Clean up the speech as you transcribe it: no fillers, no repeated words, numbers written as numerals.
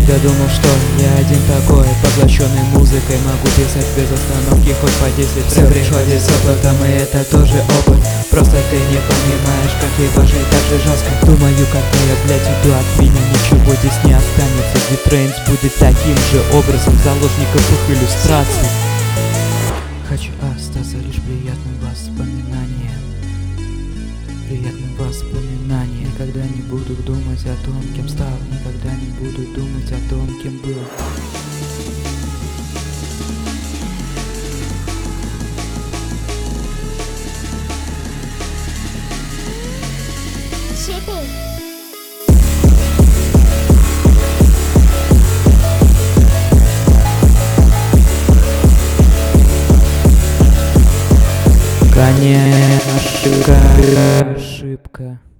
Всегда думал, что я один такой, поглощенный музыкой, могу писать без остановки хоть по 10 треков. Все приходит с опытом, и это тоже опыт. Просто ты не понимаешь, как его жить так же жестко. Думаю, когда я, блядь, иду, от меня ничего здесь не останется. Дитрейнс будет таким же образом заложников их иллюстраций. Хочу остаться лишь приятным воспоминанием. Приятным воспоминанием. Никогда не буду думать о том, кем стал. Никогда не буду думать о том, кем был. Конечно, ошибка.